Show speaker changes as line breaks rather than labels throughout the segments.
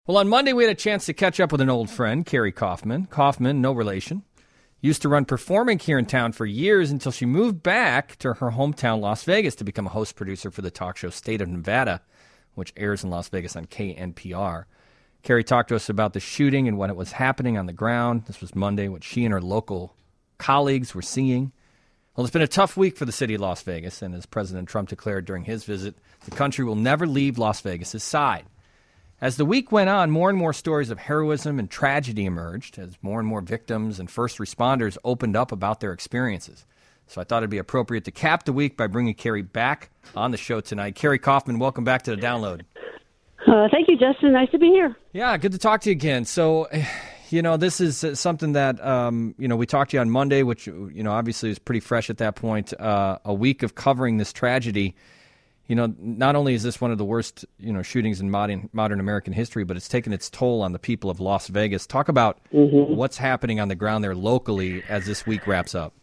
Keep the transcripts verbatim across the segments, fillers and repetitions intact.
Well, on Monday, we had a chance to catch up with an old friend, Carrie Kaufman. Kaufman, no relation, used to run performing here in town for years until she moved back to her hometown, Las Vegas, to become a host producer for the talk show State of Nevada, which airs in Las Vegas on K N P R. Carrie talked to us about the shooting and when it was happening on the ground. This was Monday, what she and her local colleagues were seeing. Well, it's been a tough week for the city of Las Vegas, and as President Trump declared during his visit, the country will never leave Las Vegas' side. As the week went on, more and more stories of heroism and tragedy emerged as more and more victims and first responders opened up about their experiences. So I thought it'd be appropriate to cap the week by bringing Carrie back on the show tonight. Carrie Kaufman, welcome back to The Download.
Uh, thank you, Justin. Nice to be here.
Yeah, good to talk to you again. So, you know, this is something that, um, you know, we talked to you on Monday, which, you know, obviously is pretty fresh at that point. Uh, a week of covering this tragedy. You know, not only is this one of the worst, you know, shootings in modern modern American history, but it's taken its toll on the people of Las Vegas. Talk about mm-hmm. what's happening on the ground there locally as this week wraps up.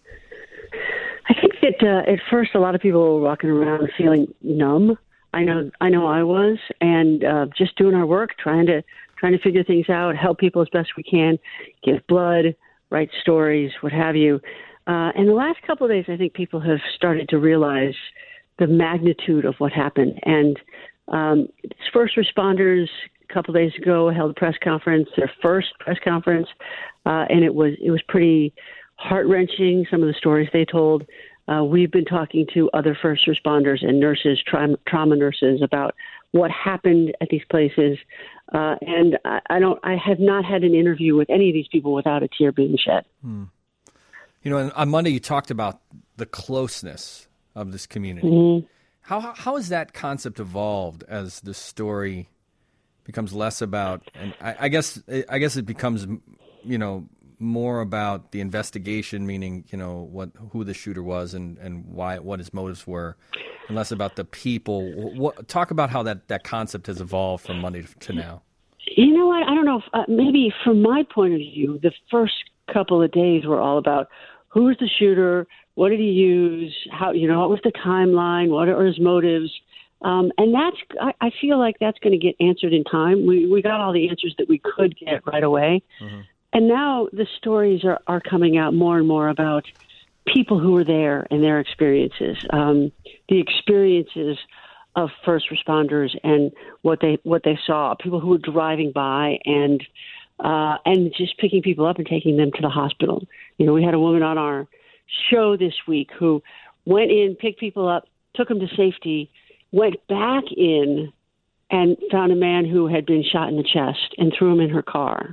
I think that uh, at first a lot of people were walking around feeling numb. I know, I know, I was, and uh, just doing our work, trying to trying to figure things out, help people as best we can, give blood, write stories, what have you. Uh, and the last couple of days, I think people have started to realize the magnitude of what happened. And um, first responders a couple days ago held a press conference, their first press conference, uh, and it was it was pretty heart-wrenching, some of the stories they told. Uh, we've been talking to other first responders and nurses, tra- trauma nurses, about what happened at these places. Uh, and I, I don't, I have not had an interview with any of these people without a tear being shed.
Hmm. You know, on Monday you talked about the closeness of this community.
Mm-hmm.
How how has that concept evolved as the story becomes less about, and I, I guess I guess it becomes, you know, more about the investigation, meaning, you know, what who the shooter was and, and why what his motives were, and less about the people. What, talk about how that, that concept has evolved from Monday to now.
You know what? I don't know. If, uh, maybe from my point of view, the first couple of days were all about who was the shooter, what did he use, how, you know, what was the timeline, what are his motives, um, and that's. I, I feel like that's going to get answered in time. We we got all the answers that we could get right away. Mm-hmm. And now the stories are, are coming out more and more about people who were there and their experiences, um, the experiences of first responders and what they what they saw, people who were driving by and uh, and just picking people up and taking them to the hospital. You know, we had a woman on our show this week who went in, picked people up, took them to safety, went back in and found a man who had been shot in the chest and threw him in her car.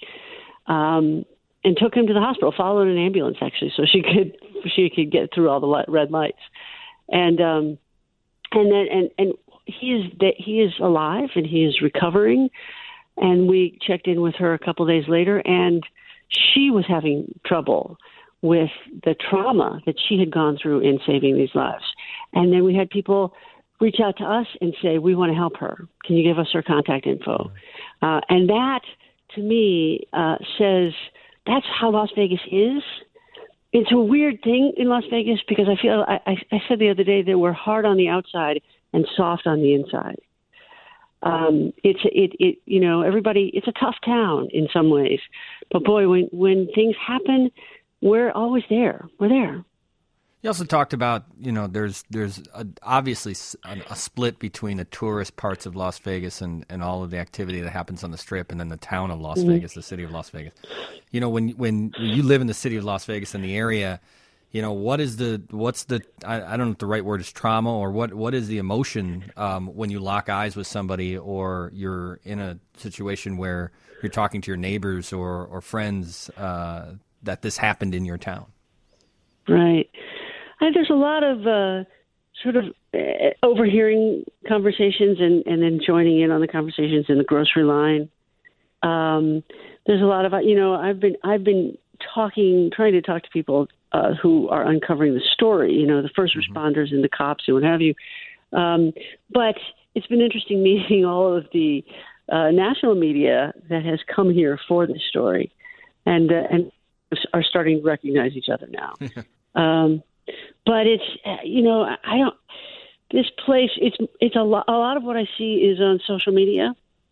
Um, and took him to the hospital, followed an ambulance actually, so she could she could get through all the light, red lights, and um, and then and and he is he is alive and he is recovering, and we checked in with her a couple days later, and she was having trouble with the trauma that she had gone through in saving these lives, and then we had people reach out to us and say, we want to help her. Can you give us her contact info? Uh, and that, to me, uh, says that's how Las Vegas is. It's a weird thing in Las Vegas because I feel, I, I said the other day that we're hard on the outside and soft on the inside. Um, it's, it, it, you know, everybody, it's a tough town in some ways, but boy, when, when things happen, we're always there. We're there.
You also talked about, you know, there's there's a, obviously a, a split between the tourist parts of Las Vegas and, and all of the activity that happens on the Strip, and then the town of Las mm-hmm. Vegas, the city of Las Vegas. You know, when when you live in the city of Las Vegas in the area, you know, what is the what's the I, I don't know if the right word is trauma, or what what is the emotion um, when you lock eyes with somebody, or you're in a situation where you're talking to your neighbors or or friends uh, that this happened in your town?
Right. I, there's a lot of uh, sort of uh, overhearing conversations and, and then joining in on the conversations in the grocery line. Um, there's a lot of, you know, I've been I've been talking, trying to talk to people uh, who are uncovering the story, you know, the first mm-hmm. responders and the cops and what have you. Um, but it's been interesting meeting all of the uh, national media that has come here for this story and uh, and are starting to recognize each other now. um, But it's, you know, I don't, this place, it's, it's a lot, a lot of what I see is on social media.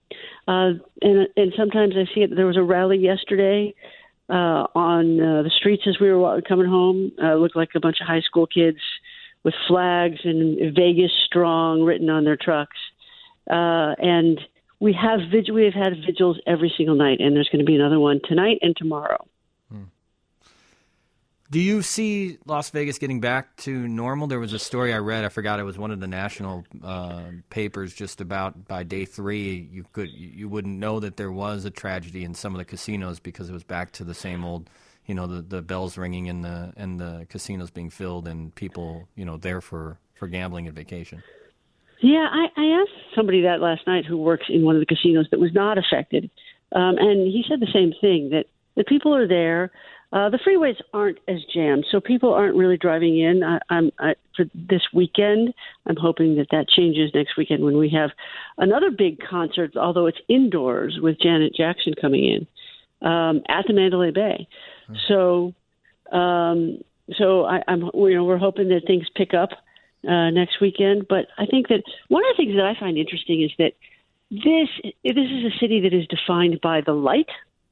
Uh, and and sometimes I see it. There was a rally yesterday uh, on uh, the streets as we were coming home. Uh, it looked like a bunch of high school kids with flags and Vegas Strong written on their trucks. Uh, and we have vig- we have had vigils every single night, and there's going to be another one tonight and tomorrow.
Do you see Las Vegas getting back to normal? There was a story I read. I forgot it was one of the national uh, papers. Just about by day three, you could you wouldn't know that there was a tragedy in some of the casinos because it was back to the same old, you know, the, the bells ringing and the and the casinos being filled and people, you know, there for, for gambling and vacation.
Yeah, I, I asked somebody that last night who works in one of the casinos that was not affected, um, and he said the same thing, that the people are there. Uh, the freeways aren't as jammed, so people aren't really driving in. I, I'm I, for this weekend. I'm hoping that that changes next weekend when we have another big concert, although it's indoors with Janet Jackson coming in um, at the Mandalay Bay. Hmm. So, um, so I, I'm you know we're hoping that things pick up uh, next weekend. But I think that one of the things that I find interesting is that this this is a city that is defined by the light.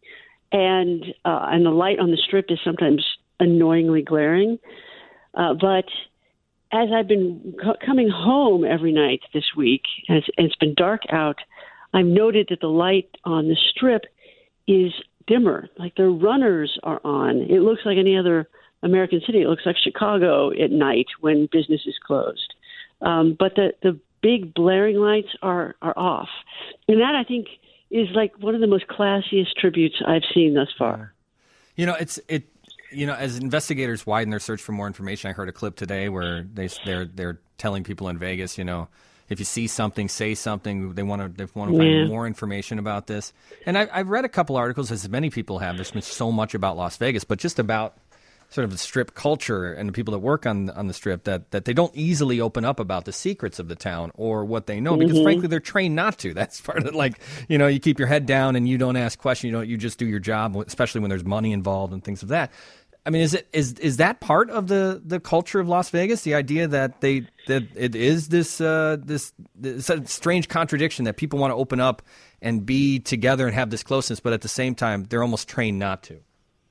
And uh, and the light on the Strip is sometimes annoyingly glaring. Uh, but as I've been co- coming home every night this week, and it's, and it's been dark out, I've noted that the light on the Strip is dimmer. Like the runners are on. It looks like any other American city. It looks like Chicago at night when business is closed. Um, but the, the big blaring lights are, are off. And that, I think, is like one of the most classiest tributes I've seen thus far.
You know, it's it. You know, as investigators widen their search for more information, I heard a clip today where they they're they're telling people in Vegas, you know, if you see something, say something. They want to they want to find yeah. more information about this. And I, I've read a couple articles, as many people have. There's been so much about Las Vegas, but just about sort of the Strip culture and the people that work on on the Strip that, that they don't easily open up about the secrets of the town or what they know because, mm-hmm. frankly, they're trained not to. That's part of like, you know, you keep your head down and you don't ask questions. You know, you just do your job, especially when there's money involved and things of that. I mean, is it is is that part of the, the culture of Las Vegas? The idea that they that it is this uh, this, this strange contradiction that people want to open up and be together and have this closeness, but at the same time, they're almost trained not to.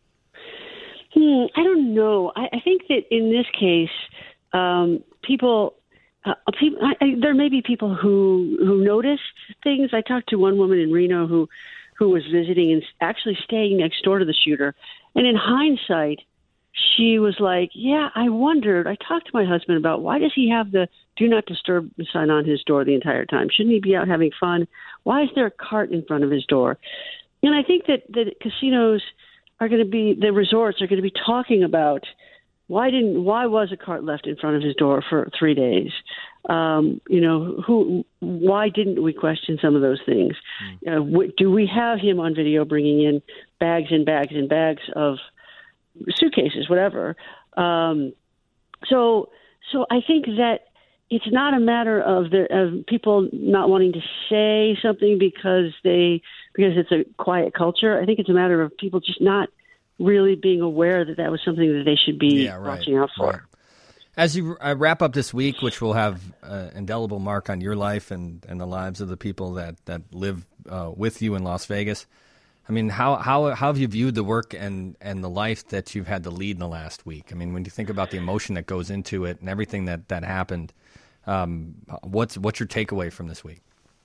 Hmm, I don't know. I, I think that in this case, um, people, uh, people I, I, there may be people who who noticed things. I talked to one woman in Reno who who was visiting and actually staying next door to the shooter. And in hindsight, she was like, yeah, I wondered. I talked to my husband about why does he have the do not disturb sign on his door the entire time? Shouldn't he be out having fun? Why is there a cart in front of his door? And I think that the casinos are going to be, the resorts are going to be talking about why didn't, why was a cart left in front of his door for three days? Um, you know, who, why didn't we question some of those things? Mm. Uh, w- do we have him on video bringing in bags and bags and bags of suitcases, whatever? Um, so, so I think that it's not a matter of the of people not wanting to say something because they because it's a quiet culture. I think it's a matter of people just not really being aware that that was something that they should be yeah, right, watching out for. Right.
As you uh, wrap up this week, which will have an indelible mark on your life and, and the lives of the people that that live uh, with you in Las Vegas, I mean, how how how have you viewed the work and, and the life that you've had to lead in the last week? I mean, when you think about the emotion that goes into it and everything that, that happened, um, what's what's your takeaway from this week?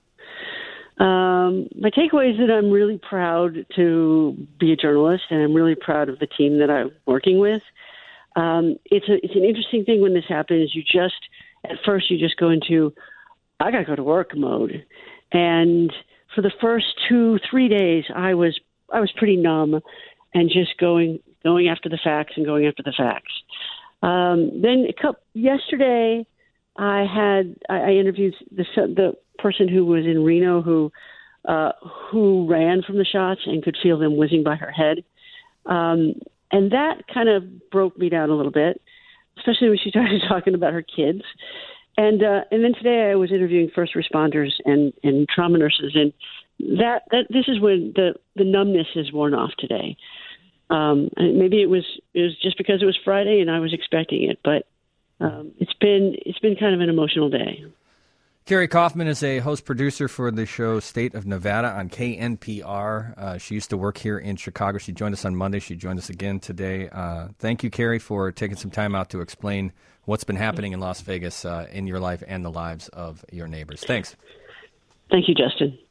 Um, my takeaway is that I'm really proud to be a journalist, and I'm really proud of the team that I'm working with. Um, it's a it's an interesting thing when this happens. You just at first you just go into I got to go to work mode, and for the first two three days I was I was pretty numb and just going going after the facts and going after the facts. Um, then a couple, yesterday. I had I, I interviewed the the person who was in Reno who uh, who ran from the shots and could feel them whizzing by her head, um, and that kind of broke me down a little bit, especially when she started talking about her kids. And uh, and then today I was interviewing first responders and, and trauma nurses, and that, that this is when the, the numbness is worn off today. Um, and maybe it was it was just because it was Friday and I was expecting it, but. Um, it's been it's been kind of an emotional day.
Carrie Kaufman is a host producer for the show State of Nevada on K N P R. Uh, she used to work here in Chicago. She joined us on Monday. She joined us again today. Uh, thank you, Carrie, for taking some time out to explain what's been happening in Las Vegas uh, in your life and the lives of your neighbors. Thanks.
Thank you, Justin.